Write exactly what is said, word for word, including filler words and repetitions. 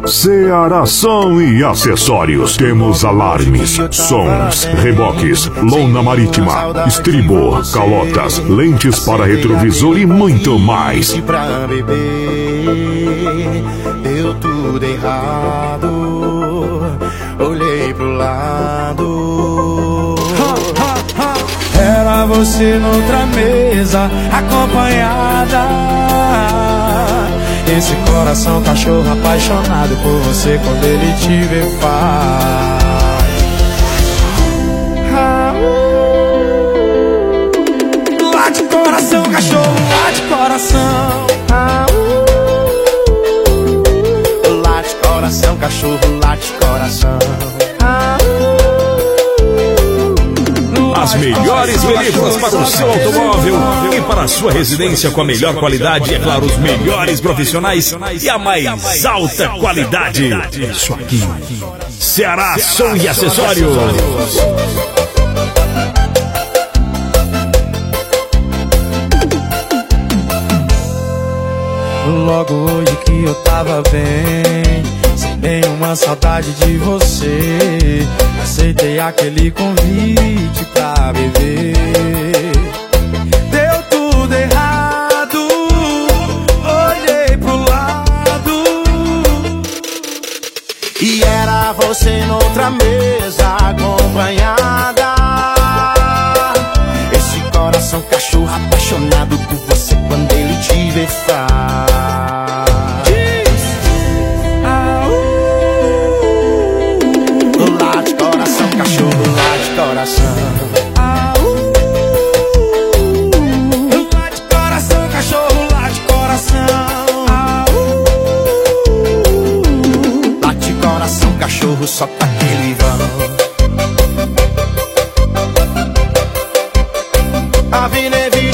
Ceará Som e Acessórios. Temos alarmes, sons, reboques, lona marítima, estribor, calotas, lentes para retrovisor e muito mais. Pra beber, deu tudo errado. Olhei pro lado. Era você noutra mesa, acompanhada. Esse coração cachorro apaixonado por você quando ele te vê faz. Ah, uh, late coração, cachorro, late coração. Ah, uh, late coração, cachorro, late coração. Ah, As melhores películas para o seu automóvel e para a sua residência com a melhor qualidade e, é claro, os melhores profissionais e a mais alta qualidade. Isso aqui, Ceará Som e Acessórios. Logo hoje que eu tava bem, sem nenhuma saudade de você, aceitei aquele convite pra beber. Deu tudo errado, olhei pro lado e era você noutra mesa, acompanhada. Esse coração cachorro apaixonado por você quando ele te vê faz. Late coração, cachorro, late coração. Ah, uh, late coração, cachorro, late coração. Ah, uh, late coração, cachorro, só pra aquele vão. A vida é vida.